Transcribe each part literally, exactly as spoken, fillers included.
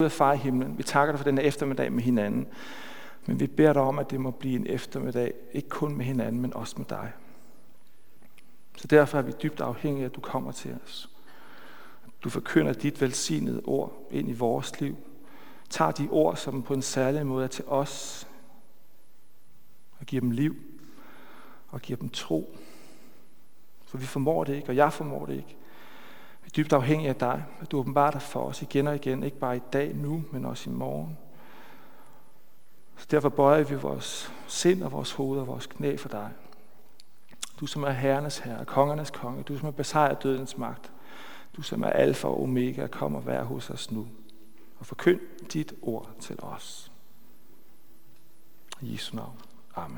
Far i himlen, vi takker dig for den her eftermiddag med hinanden. Men vi beder dig om, at det må blive en eftermiddag, ikke kun med hinanden, men også med dig. Så derfor er vi dybt afhængige af, at du kommer til os. Du forkynder dit velsignede ord ind i vores liv. Tag de ord, som på en særlig måde er til os, og giver dem liv, og giver dem tro. For vi formår det ikke, og jeg formår det ikke. Vi er dybt afhængige af dig, at du åbenbarer dig for os igen og igen, ikke bare i dag nu, men også i morgen. Så derfor bøjer vi vores sind og vores hoved og vores knæ for dig. Du som er herrenes herre, kongernes konge, du som er besejret dødens magt, du som er alfa og omega, kom og vær hos os nu, og forkynd dit ord til os. I Jesu navn. Amen.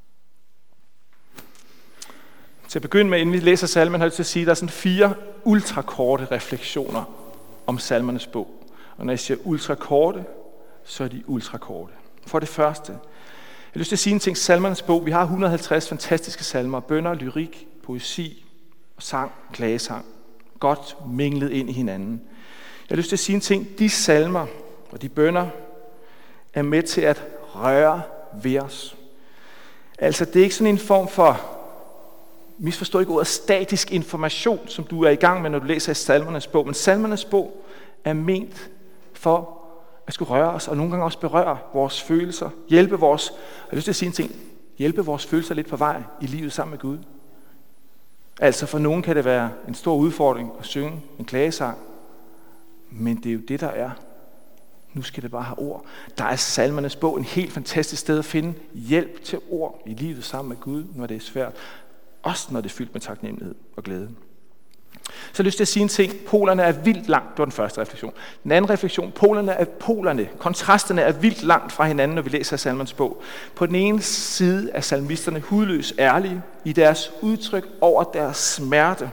Til at begynde med, inden vi læser salmen, har jeg til at sige, at der er sådan fire ultrakorte refleksioner om salmernes bog. Og når jeg siger ultrakorte, så er de ultrakorte. For det første, jeg har lyst til at sige en ting, salmernes bog. Vi har et hundrede og halvtreds fantastiske salmer, bønner, lyrik, poesi, sang, klagesang. Godt minglet ind i hinanden. Jeg har lyst til at sige en ting, de salmer og de bønner er med til at røre ved os. Altså, det er ikke sådan en form for, misforstå ikke ordet, statisk information, som du er i gang med, når du læser i salmernes bog. Men salmernes bog er ment for at skulle røre os, og nogle gange også berøre vores følelser. Hjælpe vores, jeg har lyst til at sige en ting, hjælpe vores følelser lidt på vej i livet sammen med Gud. Altså for nogen kan det være en stor udfordring at synge en klagesang, men det er jo det, der er. Nu skal det bare have ord. Der er salmernes bog en helt fantastisk sted at finde hjælp til ord i livet sammen med Gud, når det er svært. Også når det er fyldt med taknemmelighed og glæde. Så jeg har lyst til at sige en ting. Polerne er vildt langt. Det var den første refleksion. Den anden refleksion. Polerne er polerne. Kontrasterne er vildt langt fra hinanden, når vi læser salmernes bog. På den ene side er salmisterne hudløst ærlige i deres udtryk over deres smerte.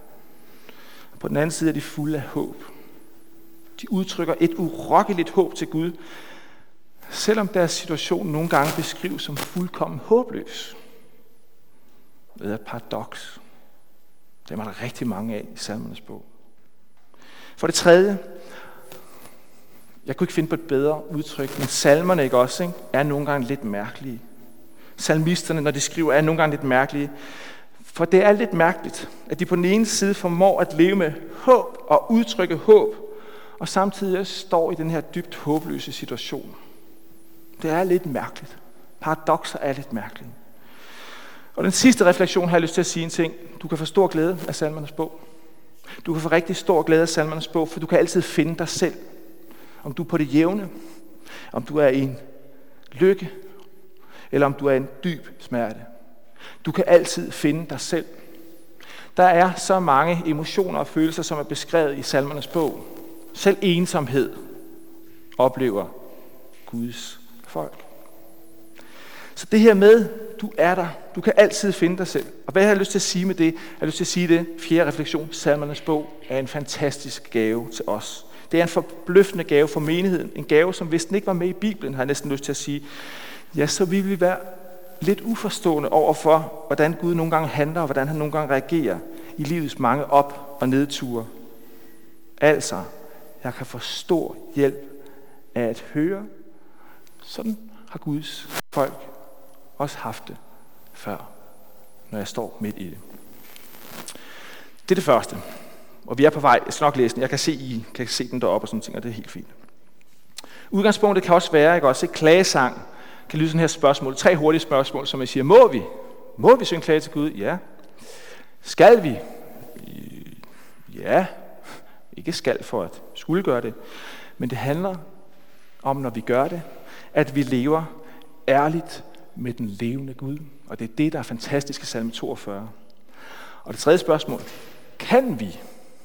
På den anden side er de fulde af håb. De udtrykker et urokkeligt håb til Gud, selvom deres situation nogle gange beskrives som fuldkommen håbløs. Det er et paradoks. Det er der rigtig mange af i salmernes bog. For det tredje, jeg kunne ikke finde på et bedre udtryk, men salmerne ikke også, ikke, er nogle gange lidt mærkelige. Salmisterne, når de skriver, er nogle gange lidt mærkelige. For det er lidt mærkeligt, at de på den ene side formår at leve med håb og udtrykke håb, og samtidig står i den her dybt håbløse situation. Det er lidt mærkeligt. Paradokser er lidt mærkelige. Og den sidste refleksion har jeg lyst til at sige en ting. Du kan få stor glæde af salmernes bog. Du kan få rigtig stor glæde af salmernes bog, for du kan altid finde dig selv. Om du er på det jævne, om du er i en lykke, eller om du er i en dyb smerte. Du kan altid finde dig selv. Der er så mange emotioner og følelser, som er beskrevet i salmernes bog. Selv ensomhed oplever Guds folk. Så det her med, du er der, du kan altid finde dig selv. Og hvad har jeg lyst til at sige med det? Jeg har lyst til at sige det. Fjerde refleksion, salmernes bog, er en fantastisk gave til os. Det er en forbløffende gave for menigheden. En gave, som hvis den ikke var med i Bibelen, har jeg næsten lyst til at sige. Ja, så vil vi være lidt uforstående over for, hvordan Gud nogle gange handler, og hvordan han nogle gange reagerer i livets mange op- og nedture. Altså, jeg kan få stor hjælp af at høre. Sådan har Guds folk også haft det før, når jeg står midt i det. Det er det første. Og vi er på vej. Jeg skal nok læse den. Jeg kan se, I kan se den deroppe og sådan ting, og det er helt fint. Udgangspunktet kan også være, ikke også, et klagesang kan lyde sådan her spørgsmål. Tre hurtige spørgsmål, som jeg siger, må vi? Må vi synge klage til Gud? Ja. Skal vi? Ja. Ikke skal for at skulle gøre det. Men det handler om, når vi gør det, at vi lever ærligt med den levende Gud. Og det er det, der er fantastisk i salme toogfyrre. Og det tredje spørgsmål. Kan vi? Jeg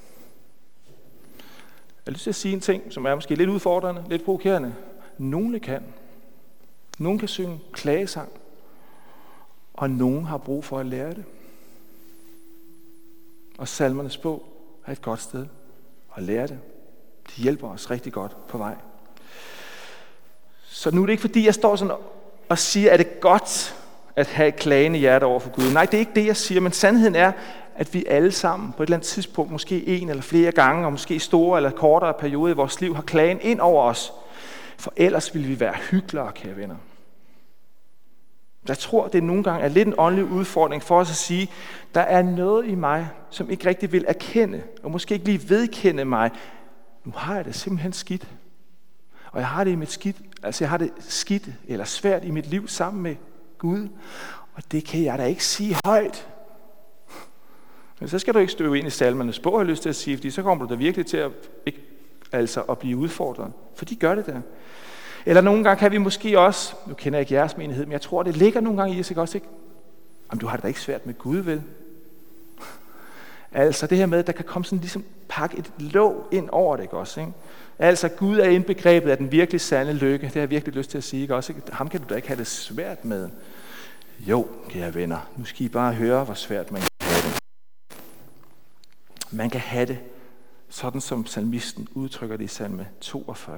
har lyst til at sige en ting, som er måske lidt udfordrende, lidt provokerende. Nogle kan. Nogle kan synge klagesang. Og nogen har brug for at lære det. Og salmernes bog er et godt sted at lære det. Det hjælper os rigtig godt på vej. Så nu er det ikke fordi, jeg står sådan og siger, at det er godt at have et klagende hjerte over for Gud. Nej, det er ikke det, jeg siger, men sandheden er, at vi alle sammen på et eller andet tidspunkt, måske en eller flere gange, og måske store eller kortere perioder i vores liv, har klagen ind over os. For ellers ville vi være hyklere, kære venner. Jeg tror, det nogle gange er lidt en åndelig udfordring for os at sige, der er noget i mig, som ikke rigtig vil erkende, og måske ikke lige vedkende mig. Nu har jeg det simpelthen skidt. Og jeg har det i mit skidt, altså jeg har det skidt eller svært i mit liv sammen med Gud. Og det kan jeg da ikke sige højt. Men så skal du ikke støve ind i salmernes bog, har jeg lyst til at sige, fordi så kommer du da virkelig til at, ikke, altså at blive udfordret. For de gør det der. Eller nogle gange kan vi måske også, nu kender jeg ikke jeres menighed, men jeg tror, det ligger nogle gange i os, ikke også, ikke? Jamen, du har det da ikke svært med Gud, vel? Altså det her med, at der kan komme sådan ligesom pakke et låg ind over det, ikke også, ikke? Altså Gud er indbegrebet af den virkelig sande lykke, det har jeg virkelig lyst til at sige, ikke også, ikke? Ham kan du da ikke have det svært med. Jo, kære venner, nu skal I bare høre, hvor svært man kan have det. Man kan have det, sådan som salmisten udtrykker det i salme toogfyrre.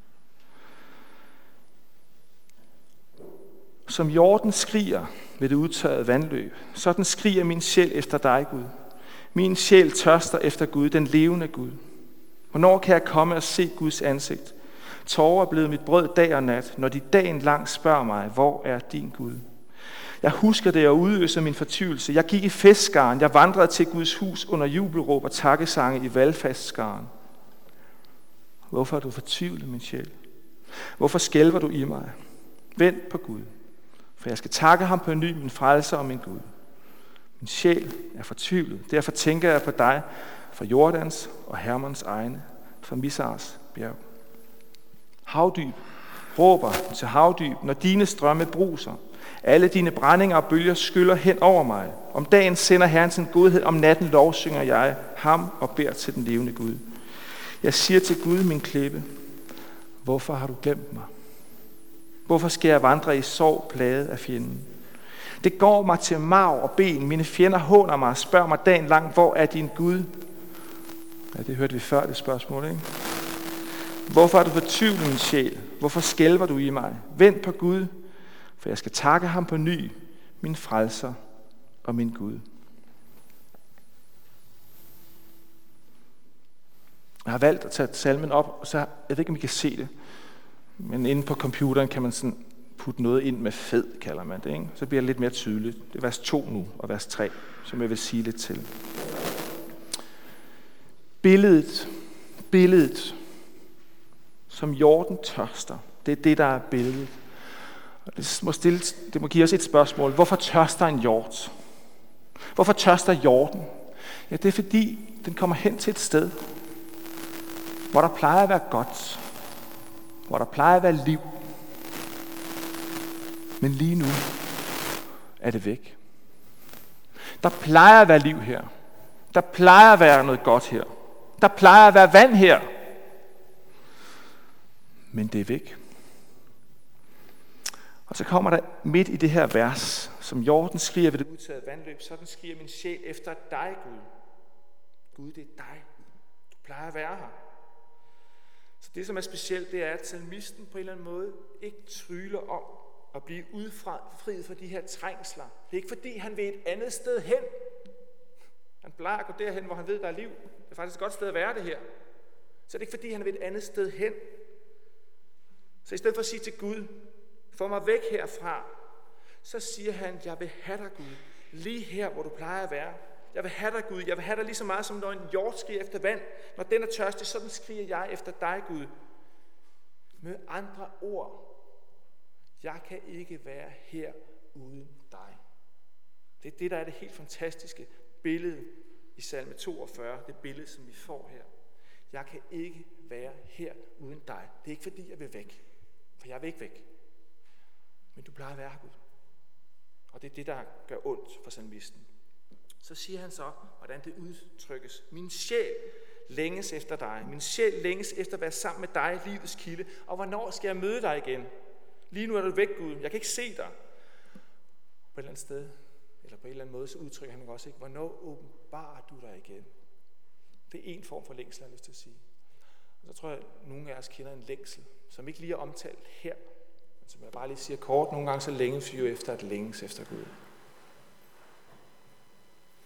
Som hjorten skriger ved det udtørrede vandløb, sådan skriger min sjæl efter dig, Gud. Min sjæl tørster efter Gud, den levende Gud. Hvornår kan jeg komme og se Guds ansigt? Tårer er blevet mit brød dag og nat, når de dagen lang spørger mig, hvor er din Gud? Jeg husker det og udøser min fortvivlelse. Jeg gik i festskaren, jeg vandrede til Guds hus under jubelråb og takkesange i valgfastskaren. Hvorfor er du fortvivlet, min sjæl? Hvorfor skælver du i mig? Vent på Gud, for jeg skal takke ham på en ny, min frelser og min Gud. Min sjæl er fortvivlet, derfor tænker jeg på dig, fra Jordans og Hermons egne, fra Misars bjerg. Havdyb råber til havdyb, når dine strømme bruser. Alle dine brændinger og bølger skyller hen over mig. Om dagen sender Herren sin godhed, om natten lovsynger jeg ham og beder til den levende Gud. Jeg siger til Gud, min klippe, hvorfor har du glemt mig? Hvorfor skal jeg vandre i sorg, plaget af fjenden? Det går mig til marv og ben. Mine fjender håner mig og spørger mig dagen lang, hvor er din Gud? Ja, det hørte vi før, det spørgsmål, ikke? Hvorfor er du fortvivlet, min sjæl? Hvorfor skælver du i mig? Vent på Gud, for jeg skal takke ham på ny, min frelser og min Gud. Jeg har valgt at tage salmen op, og så, jeg ved ikke, om I kan se det, men inde på computeren kan man sådan putte noget ind med fed, kalder man det, ikke? Så bliver det lidt mere tydeligt. Det er vers to nu, og vers tre, som jeg vil sige lidt til. Billedet, billedet, som hjorten tørster, det er det, der er billedet. Og det må, stille, det må give os et spørgsmål. Hvorfor tørster en hjort? Hvorfor tørster hjorten? Ja, det er fordi, den kommer hen til et sted, hvor der plejer at være godt, hvor der plejer at være liv. Men lige nu er det væk. Der plejer at være liv her. Der plejer at være noget godt her. Der plejer at være vand her. Men det er væk. Og så kommer der midt i det her vers, som hjorten skriger ved det udtaget vandløb, sådan skriger min sjæl efter dig, Gud. Gud, det er dig. Du plejer at være her. Så det, som er specielt, det er, at salmisten på en eller anden måde ikke tryller om at blive udfriet fra de her trængsler. Det er ikke fordi, han vil et andet sted hen. Han plejer at gå derhen, hvor han ved, der er liv. Det er faktisk et godt sted at være det her. Så det er ikke fordi, han vil et andet sted hen. Så i stedet for at sige til Gud, få mig væk herfra, så siger han, jeg vil have dig, Gud, lige her, hvor du plejer at være. Jeg vil have dig, Gud. Jeg vil have dig lige så meget, som når en hjort skriger efter vand. Når den er tørstig, sådan skriger jeg efter dig, Gud. Med andre ord, jeg kan ikke være her uden dig. Det er det, der er det helt fantastiske billede i salme toogfyrre. Det billede, som vi får her. Jeg kan ikke være her uden dig. Det er ikke fordi, jeg vil væk. For jeg vil ikke væk. Men du plejer at være her, Gud. Og det er det, der gør ondt for salmisten. Så siger han så, hvordan det udtrykkes. Min sjæl længes efter dig. Min sjæl længes efter at være sammen med dig, livets kilde. Og hvornår skal jeg møde dig igen? Lige nu er du væk, Gud. Jeg kan ikke se dig. På et eller andet sted, eller på en eller anden måde, så udtrykker han også ikke, hvornår åbenbarer du dig igen? Det er en form for længsel, jeg har lyst til at sige. Og så tror jeg, at nogle af os kender en længsel, som ikke lige er omtalt her, men som jeg bare lige siger kort, nogle gange så længes vi jo efter at længes efter Gud.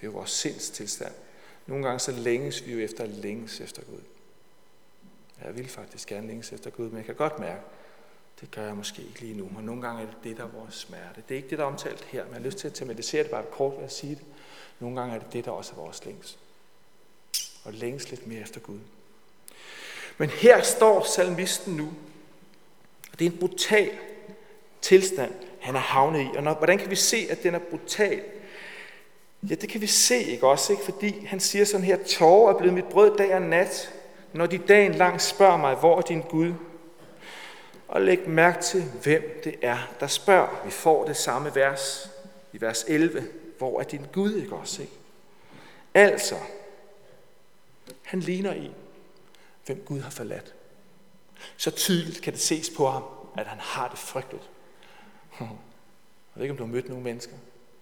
Det er jo vores sindstilstand. Nogle gange så længes vi jo efter længes efter Gud. Jeg vil faktisk gerne længes efter Gud, men jeg kan godt mærke, det gør jeg måske ikke lige nu. Og nogle gange er det det, der er vores smerte. Det er ikke det, der er omtalt her, men jeg har lyst til at tematisere det bare kort ved at sige det. Nogle gange er det det, der også er vores længes. Og længes lidt mere efter Gud. Men her står salmisten nu, og det er en brutal tilstand, han er havnet i. Og når, hvordan kan vi se, at den er brutal? Ja, det kan vi se, ikke også? Ikke? Fordi han siger sådan her, tårer er blevet mit brød dag og nat, når de dagen lang spørger mig, hvor er din Gud? Og læg mærke til, hvem det er, der spørger. Vi får det samme vers i vers elleve. Hvor er din Gud, ikke også? Ikke? Altså, han ligner en, hvem Gud har forladt. Så tydeligt kan det ses på ham, at han har det frygteligt. Jeg ved ikke, om du har mødt nogle mennesker,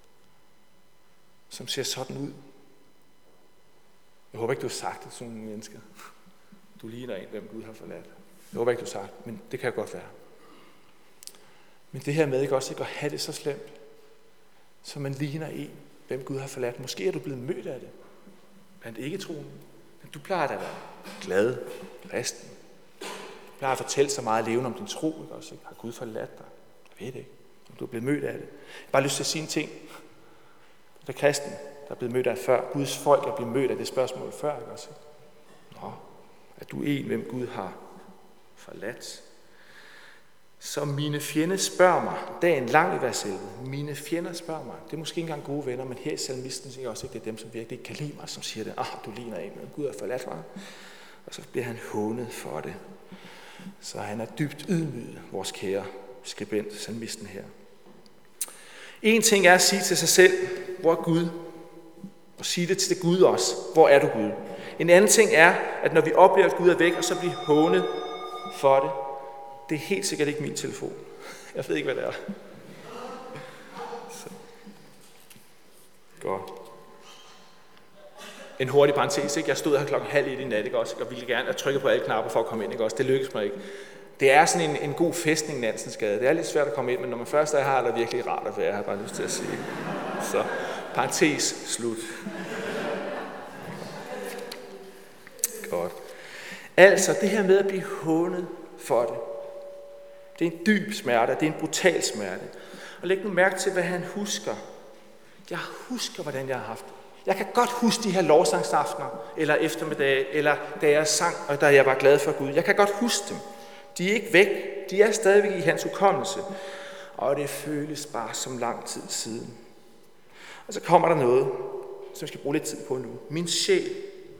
som ser sådan ud. Jeg håber ikke, du har sagt det til nogle mennesker. Du ligner en, hvem Gud har forladt. Jeg håber ikke, du har sagt, men det kan godt være. Men det her med ikke også ikke at have det så slemt, så man ligner en, hvem Gud har forladt. Måske er du blevet mødt af det, blandt ikke-troende. Men du plejer da at være glad, kristen. Du plejer at fortælle så meget levende om din tro, ikke også? Ikke? Har Gud forladt dig? Jeg ved det ikke, om du er blevet mødt af det. Jeg har bare lyst til at sige en ting. Der er kristen, der er blevet mødt af før. Guds folk er blevet mødt af det spørgsmål før, ikke også? Nå, er du en, hvem Gud har forladt? Så mine fjender spørger mig, dagen lang i vers elleve, mine fjender spørger mig, det er måske ikke engang gode venner, men her i salmisten siger også ikke, det er dem, som virkelig ikke kan lide mig, som siger det, ah, du ligner en, men Gud har forladt mig. Og så bliver han hånet for det. Så han er dybt ydmyget, vores kære skribent, salmisten her. En ting er at sige til sig selv, hvor er Gud? Og sige det til det Gud også, hvor er du Gud? En anden ting er, at når vi oplever, at Gud er væk, og så bliver hånet for det, det er helt sikkert ikke min telefon. Jeg ved ikke, hvad det er. Så. Godt. En hurtig parentes, ikke? Jeg stod her klokken halv et i nat, ikke også? Og ville gerne have trykket på alle knapper for at komme ind, ikke også? Det lykkedes mig ikke. Det er sådan en, en god fæstning, Nansensgade. Det er lidt svært at komme ind, men når man først er her, er det virkelig rart at være. Jeg har bare lyst til at sige. Så, parentes, slut. Godt. Altså, det her med at blive hånet for det. Det er en dyb smerte, det er en brutal smerte. Og læg nu mærke til, hvad han husker. Jeg husker, hvordan jeg har haft det. Jeg kan godt huske de her lovsangsaftener, eller eftermiddag, eller da jeg sang, og da jeg var glad for Gud. Jeg kan godt huske dem. De er ikke væk. De er stadigvæk i hans hukommelse. Og det føles bare som lang tid siden. Og så kommer der noget, som jeg skal bruge lidt tid på nu. Min sjæl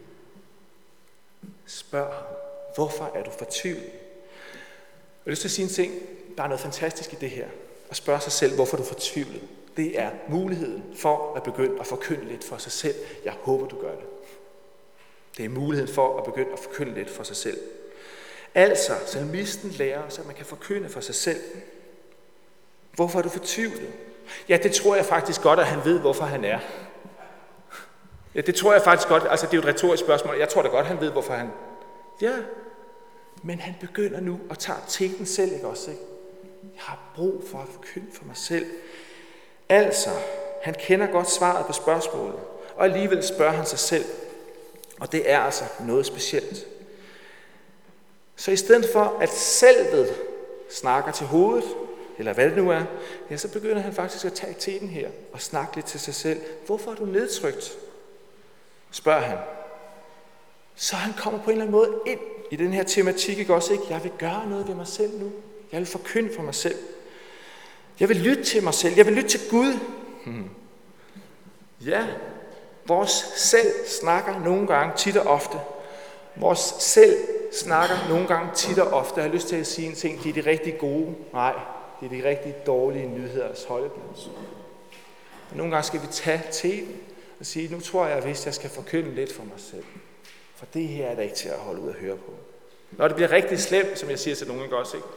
spørger ham, hvorfor er du fortvivlet? Jeg har lyst til at sige en ting. Der er noget fantastisk i det her. At spørge sig selv, hvorfor du er fortvivlet. Det er muligheden for at begynde at forkynde lidt for sig selv. Jeg håber, du gør det. Det er muligheden for at begynde at forkynde lidt for sig selv. Altså, salmisten lærer os, at man kan forkynde for sig selv. Hvorfor er du fortvivlet? Ja, det tror jeg faktisk godt, at han ved, hvorfor han er. Ja, det tror jeg faktisk godt. Altså, det er jo et retorisk spørgsmål. Jeg tror da godt, han ved, hvorfor han... Ja, men han begynder nu at tage teten selv, ikke også? Ikke? Jeg har brug for at forkynde for mig selv. Altså, han kender godt svaret på spørgsmålet, og alligevel spørger han sig selv. Og det er altså noget specielt. Så i stedet for, at selvet snakker til hovedet, eller hvad det nu er, ja, så begynder han faktisk at tage teten her og snakke lidt til sig selv. Hvorfor er du nedtrykt? Spørger han. Så han kommer på en eller anden måde ind i den her tematik, ikke også? Ikke? Jeg vil gøre noget ved mig selv nu. Jeg vil forkynde for mig selv. Jeg vil lytte til mig selv. Jeg vil lytte til Gud. Hmm. Ja, vores selv snakker nogle gange tit og ofte. Vores selv snakker nogle gange tit og ofte. Jeg har lyst til at sige en ting. De er de rigtig gode. Nej, det er de rigtig dårlige nyheders holdeplads. Og nogle gange skal vi tage teten og sige, nu tror jeg, hvis jeg skal forkynde lidt for mig selv. For det her er da ikke til at holde ud og høre på. Når det bliver rigtig slemt, som jeg siger til nogen, ikke også, ikke?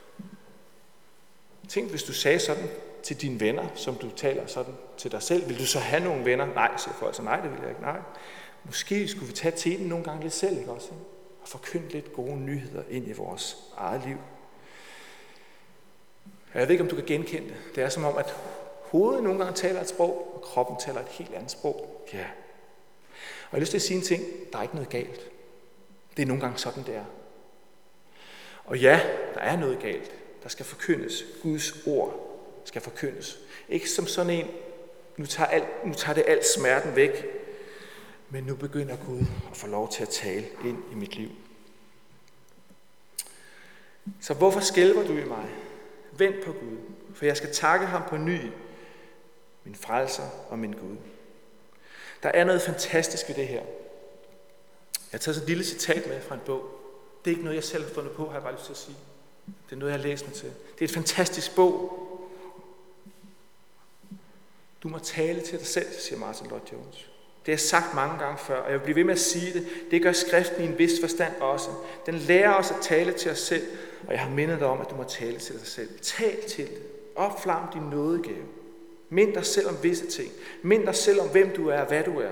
Tænk, hvis du sagde sådan til dine venner, som du taler sådan til dig selv. Vil du så have nogle venner? Nej, siger folk så. Nej, det vil jeg ikke. Nej. Måske skulle vi tage teten nogle gange lidt selv, ikke også? Ikke? Og forkynde lidt gode nyheder ind i vores eget liv. Jeg ved ikke, om du kan genkende det. Det er som om, at hovedet nogle gange taler et sprog, og kroppen taler et helt andet sprog. Ja. Og jeg har lyst til at sige en ting. Der er ikke noget galt. Det er nogle gange sådan, det er. Og ja, der er noget galt. Der skal forkyndes. Guds ord skal forkyndes. Ikke som sådan en, nu tager, alt, nu tager det alt smerten væk, men nu begynder Gud at få lov til at tale ind i mit liv. Så hvorfor skælver du i mig? Vent på Gud, for jeg skal takke ham på ny, min frelser og min Gud. Der er noget fantastisk ved det her. Jeg har taget sådan et lille citat med fra en bog. Det er ikke noget, jeg selv har fundet på, har jeg bare lyst til at sige. Det er noget, jeg har læst mig til. Det er et fantastisk bog. Du må tale til dig selv, siger Martin Lloyd-Jones. Det har jeg sagt mange gange før, og jeg vil blive ved med at sige det. Det gør skriften i en vis forstand også. Den lærer os at tale til os selv, og jeg har mindet dig om, at du må tale til dig selv. Tal til det. Opflam din nådegave. Mind dig selv om visse ting. Mind dig selv om, hvem du er og hvad du er.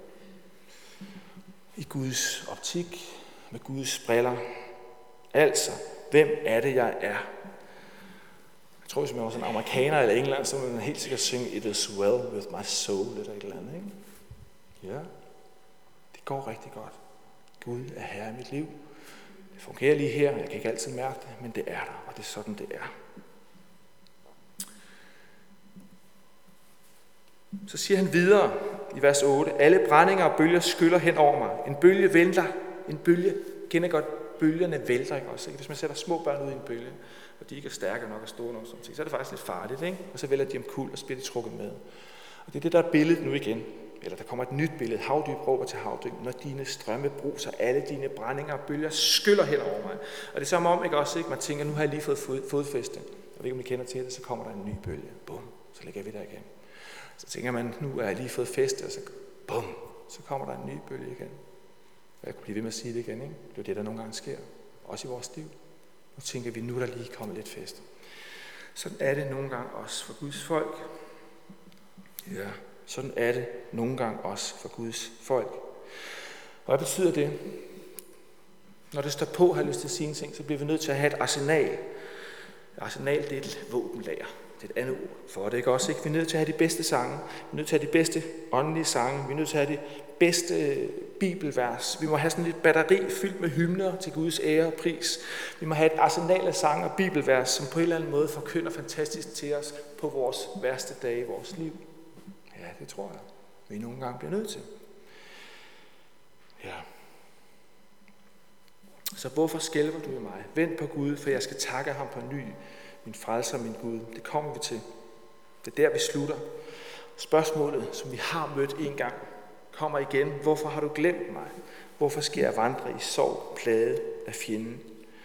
I Guds optik, med Guds briller. Altså, hvem er det, jeg er? Jeg tror, hvis man var sådan en amerikaner eller englænder, så ville man helt sikkert synge It is well with my soul, eller et eller andet, ikke? Ja, det går rigtig godt. Gud er herre i mit liv. Det fungerer lige her, jeg kan ikke altid mærke det, men det er der, og det er sådan, det er. Så siger han videre i vers otte, alle brændinger og bølger skyller hen over mig. En bølge vælter, en bølge, kender godt, bølgerne vælter, ikke også? Hvis man sætter små børn ud i en bølge, og de ikke er stærke nok og store nok, så er det faktisk lidt farligt, ikke? Og så vælter de omkuld, og så bliver de trukket med. Og det er det, der er billedet nu igen. Eller der kommer et nyt billede. Havdyb råber til havdyb. Når dine strømme bruser, alle dine brændinger og bølger skyller hen over mig. Og det er som om, ikke også, ikke? Man tænker, nu har jeg lige fået fod, fodfæste. Og ikke om I kender til det, så kommer der en ny bølge. Bum, så lægger vi der igen. Så tænker man, nu er jeg lige fået fæste, og så bum, så kommer der en ny bølge igen. Og jeg kunne blive ved med at sige det igen, ikke? Det er det, der nogle gange sker. Også i vores liv. Nu tænker vi, nu er der lige kommet lidt fæste. Sådan er det nogle gange også for Guds folk. Ja, sådan er det nogle gange også for Guds folk. Og hvad betyder det? Når det står på, har jeg lyst til at sige en ting, så bliver vi nødt til at have et arsenal. Et arsenal, det er et våbenlager. Det er et andet ord for det, ikke også? Ikke? Vi er nødt til at have de bedste sange. Vi er nødt til at have de bedste åndelige sange. Vi er nødt til at have de bedste bibelvers. Vi må have sådan et batteri fyldt med hymner til Guds ære og pris. Vi må have et arsenal af sange og bibelvers, som på en eller anden måde forkynder fantastisk til os på vores værste dage i vores liv. Ja, det tror jeg, vi nogle gange bliver nødt til. Ja. Så hvorfor skælver du i mig? Vent på Gud, for jeg skal takke ham på ny. Min frelser, min Gud. Det kommer vi til. Det er der, vi slutter. Spørgsmålet, som vi har mødt en gang, kommer igen. Hvorfor har du glemt mig? Hvorfor skal jeg vandre i sorg, plade af fjenden?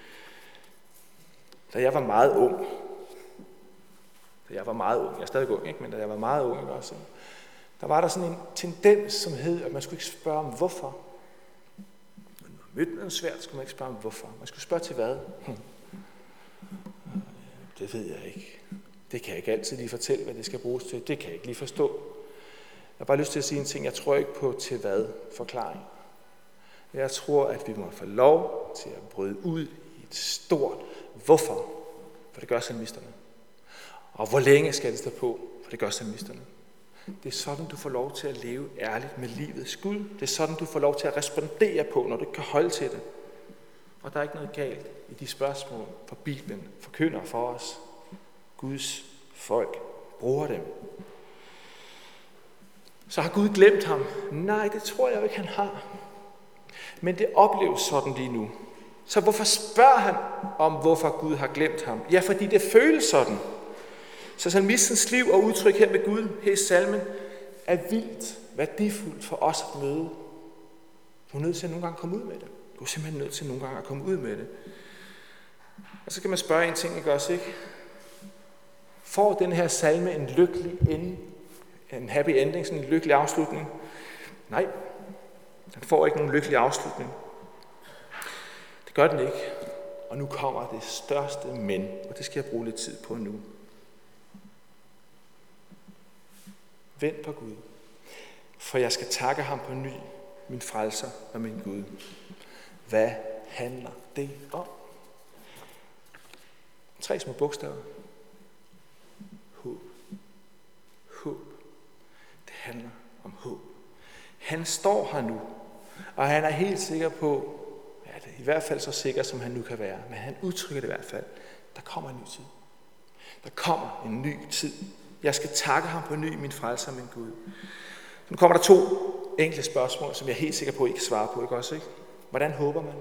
Da jeg var meget ung, da jeg var meget ung, jeg er stadig ung, ikke? Men da jeg var meget ung, også, der var der sådan en tendens, som hed, at man skulle ikke spørge om hvorfor. Når man mødte noget svært, skulle man ikke spørge om hvorfor. Man skulle spørge til hvad? Hm. Det ved jeg ikke. Det kan jeg ikke altid lige fortælle, hvad det skal bruges til. Det kan jeg ikke lige forstå. Jeg har bare lyst til at sige en ting. Jeg tror ikke på til hvad forklaring. Jeg tror, at vi må få lov til at bryde ud i et stort hvorfor. For det gør salmisterne. Og hvor længe skal det stå på? For det gør salmisterne. Det er sådan, du får lov til at leve ærligt med livets Gud. Det er sådan, du får lov til at respondere på, når du ikke kan holde til det. Og der er ikke noget galt i de spørgsmål, for Bibelen forkynder for os. Guds folk bruger dem. Så har Gud glemt ham? Nej, det tror jeg ikke, han har. Men det opleves sådan lige nu. Så hvorfor spørger han om, hvorfor Gud har glemt ham? Ja, fordi det føles sådan. Så salmistens liv og udtryk her med Gud, her i salmen, er vildt værdifuldt for os at møde. Du er nødt til at nogle gange komme ud med det. Du er simpelthen nødt til nogle gange at komme ud med det. Og så kan man spørge en ting, ikke også, ikke? Får den her salme en lykkelig ende, en happy ending, sådan en lykkelig afslutning? Nej, den får ikke nogen lykkelig afslutning. Det gør den ikke. Og nu kommer det største men, og det skal jeg bruge lidt tid på nu. Vent på Gud, for jeg skal takke ham på ny, min frelser og min Gud. Hvad handler det om? Tre små bogstaver. Håb. håb. Han står her nu, og han er helt sikker på, ja, det er i hvert fald så sikker, som han nu kan være, men han udtrykker det i hvert fald, der kommer en ny tid. Der kommer en ny tid. Jeg skal takke ham på ny, min frelser, min Gud. Nu kommer der to enkle spørgsmål, som jeg er helt sikker på, I kan svare på, ikke også, ikke? Hvordan håber man?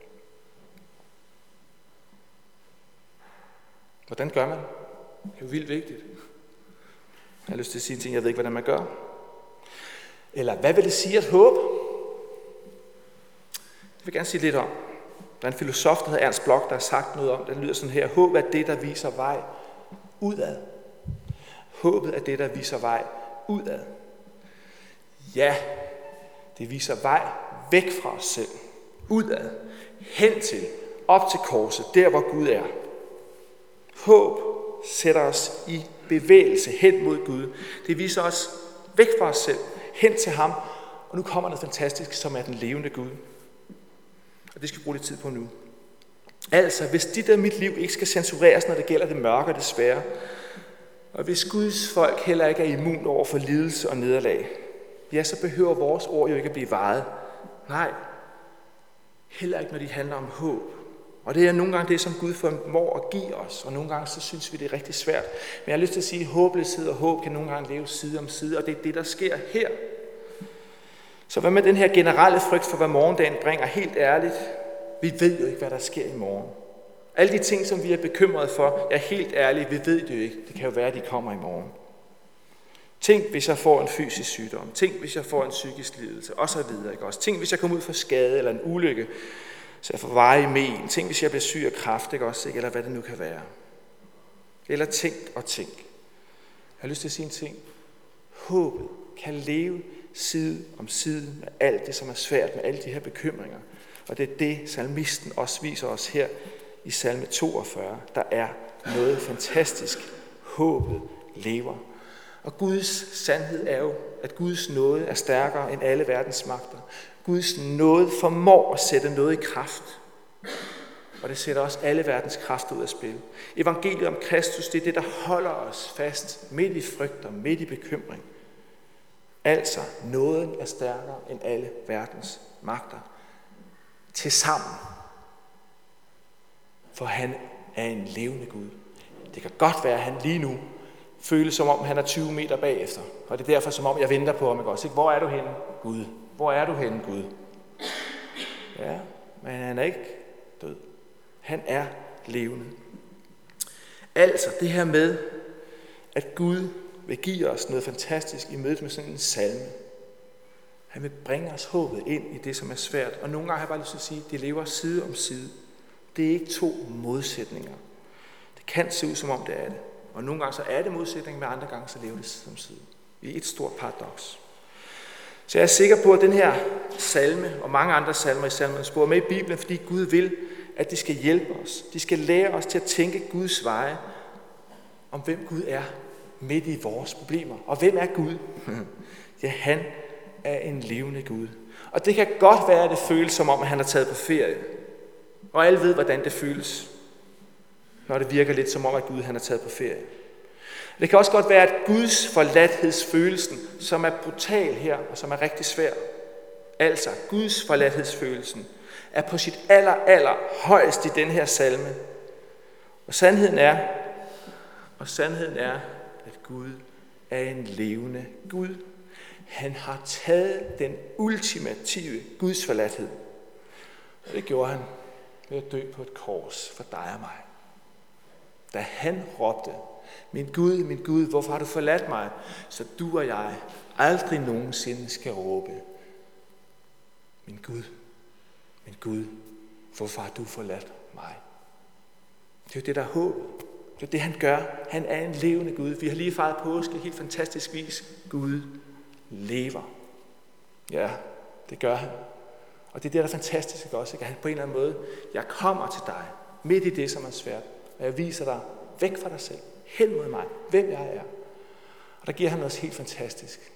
Hvordan gør man? Det er jo vildt vigtigt. Jeg har lyst til at sige en ting, jeg ved ikke, hvordan man gør. Eller hvad vil det sige at håbe? Jeg vil gerne sige lidt om. Der er en filosof, der hedder Ernst Bloch, der har sagt noget om, det lyder sådan her. Håb er det, der viser vej udad. Håbet er det, der viser vej udad. Ja, det viser vej væk fra os selv. Udad. Hen til. Op til korset. Der, hvor Gud er. Håb sætter os i bevægelse hen mod Gud. Det viser os væk fra os selv. Hen til ham. Og nu kommer noget fantastisk, som er den levende Gud. Og det skal vi bruge lidt tid på nu. Altså, hvis dit og mit liv ikke skal censureres, når det gælder det mørke og det svære, og hvis Guds folk heller ikke er immun over for lidelse og nederlag, ja, så behøver vores ord jo ikke at blive vejet. Nej, heller ikke når de handler om håb. Og det er nogle gange det, som Gud formår at give os, og nogle gange så synes vi, det er rigtig svært. Men jeg har lyst til at sige, at håbløshed og håb kan nogle gange leve side om side, og det er det, der sker her. Så hvad med den her generelle frygt for, hvad morgendagen bringer? Helt ærligt, vi ved jo ikke, hvad der sker i morgen. Alle de ting, som vi er bekymrede for, er helt ærligt, vi ved det jo ikke. Det kan jo være, at de kommer i morgen. Tænk, hvis jeg får en fysisk sygdom. Tænk, hvis jeg får en psykisk lidelse, og så videre. Ikke også? Tænk, hvis jeg kommer ud for skade eller en ulykke, så jeg får veje men. Tænk, hvis jeg bliver syg af kræft, ikke også? Eller hvad det nu kan være. Eller tænk og tænk. Jeg har lyst til at sige en ting. Håbet kan leve side om side med alt det, som er svært, med alle de her bekymringer. Og det er det, salmisten også viser os her i salme toogfyrre. Der er noget fantastisk. Håbet lever. Og Guds sandhed er jo, at Guds nåde er stærkere end alle verdens magter. Guds nåde formår at sætte noget i kraft. Og det sætter også alle verdens kræfter ud af spil. Evangeliet om Kristus, det er det, der holder os fast midt i frygt og midt i bekymring. Altså, nåden er stærkere end alle verdens magter. Tilsammen. For han er en levende Gud. Det kan godt være, at han lige nu føles som om, han er tyve meter bagefter. Og det er derfor, som om jeg venter på ham. Ikke også? Hvor er du henne, Gud? Hvor er du henne, Gud? Ja, men han er ikke død. Han er levende. Altså, det her med, at Gud vil give os noget fantastisk i mødet med sådan en salme. Han vil bringe os håbet ind i det, som er svært. Og nogle gange har jeg bare lyst til at sige, at det lever side om side. Det er ikke to modsætninger. Det kan se ud, som om det er det. Og nogle gange så er det modsætning, men andre gange så lever det side om side. Det er et stort paradoks. Så jeg er sikker på, at den her salme og mange andre salmer i salmens spor er med i Bibelen, fordi Gud vil, at de skal hjælpe os. De skal lære os til at tænke Guds veje om, hvem Gud er midt i vores problemer. Og hvem er Gud? Ja, han er en levende Gud. Og det kan godt være, at det føles som om, at han er taget på ferie. Og alle ved, hvordan det føles, når det virker lidt som om, at Gud han er taget på ferie. Det kan også godt være, at Guds forladthedsfølelsen, som er brutal her, og som er rigtig svær, altså Guds forladthedsfølelsen, er på sit aller, aller højst i den her salme. Og sandheden er, og sandheden er, at Gud er en levende Gud. Han har taget den ultimative Guds forladthed. Og det gjorde han ved at dø på et kors for dig og mig. Da han råbte, min Gud, min Gud, hvorfor har du forladt mig? Så du og jeg aldrig nogensinde skal råbe, min Gud, min Gud, hvorfor har du forladt mig? Det er jo det, der er håbet. Det er det, han gør. Han er en levende Gud. Vi har lige fejret påske helt fantastisk vis. Gud lever. Ja, det gør han. Og det er det, der er fantastisk også. At han på en eller anden måde, jeg kommer til dig, midt i det, som er svært. Og jeg viser dig væk fra dig selv, hen mod mig, hvem jeg er. Og der giver han os helt fantastisk.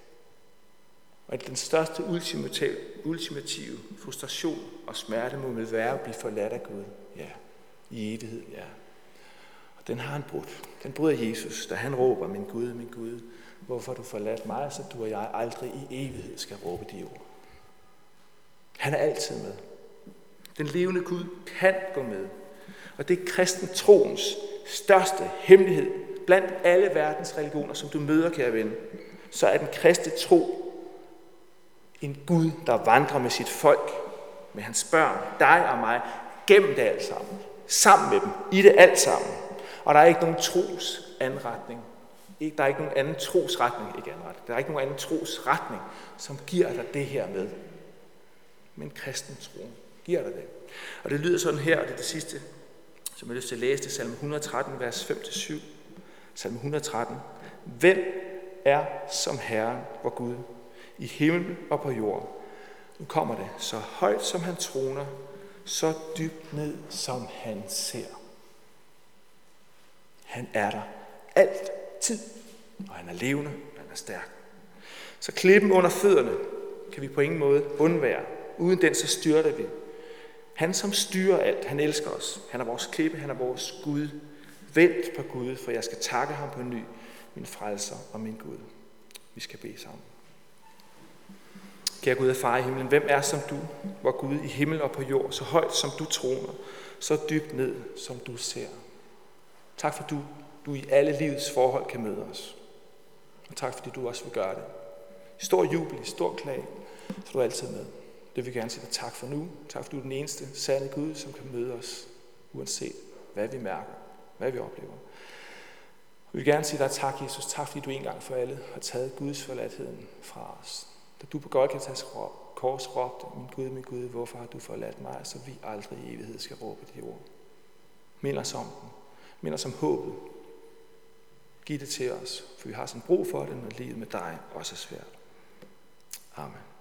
Og den største ultimative, ultimative frustration og smerte må vel være at blive forladt af Gud. Ja, i evighed, ja. Den har han brudt. Den bryder Jesus, da han råber, min Gud, min Gud, hvorfor har du forladt mig, så du og jeg aldrig i evighed skal råbe de ord. Han er altid med. Den levende Gud kan gå med. Og det er kristen troens største hemmelighed blandt alle verdens religioner, som du møder, kære ven. Så er den kristne tro en Gud, der vandrer med sit folk, med hans børn, dig og mig, gennem det alt sammen. Sammen med dem, i det alt sammen. Og der er ikke nogen trosanretning. Der er ikke nogen anden trosretning, ikke anretning. Der er ikke nogen anden trosretning, som giver dig det her med. Men kristen tro giver dig det. Og det lyder sådan her, og det er det sidste, som jeg har lyst til at læse, det er salme et hundrede og tretten, vers fem til syv. Salme et hundrede og tretten. Hvem er som Herren, vor Gud, i himmel og på jord? Nu kommer det. Så højt som han troner, så dybt ned som han ser. Han er der altid, og han er levende, han er stærk. Så klippen under fødderne kan vi på ingen måde undvære. Uden den, så styrter vi. Han, som styrer alt, han elsker os. Han er vores klippe, han er vores Gud. Vent på Gud, for jeg skal takke ham på ny, min frelser og min Gud. Vi skal bede sammen. Kære Gud og far i himlen, hvem er som du, hvor Gud i himmel og på jord, så højt som du troner, så dybt ned som du ser. Tak for du, du i alle livets forhold kan møde os. Og tak fordi du også vil gøre det. I stor jubel, i stor klage, så du er altid med. Det vil jeg gerne sige dig tak for nu. Tak for du er den eneste sande Gud, som kan møde os, uanset hvad vi mærker, hvad vi oplever. Jeg vil gerne sige dig tak, Jesus. Tak fordi du en gang for alle har taget Guds forladtheden fra os. Da du på Golgatas kors råbte, min Gud, min Gud, hvorfor har du forladt mig, så vi aldrig i evighed skal råbe de ord. Mind os om den. Mind os om håbet. Giv det til os, for vi har sådan brug for det, når livet med dig også er svært. Amen.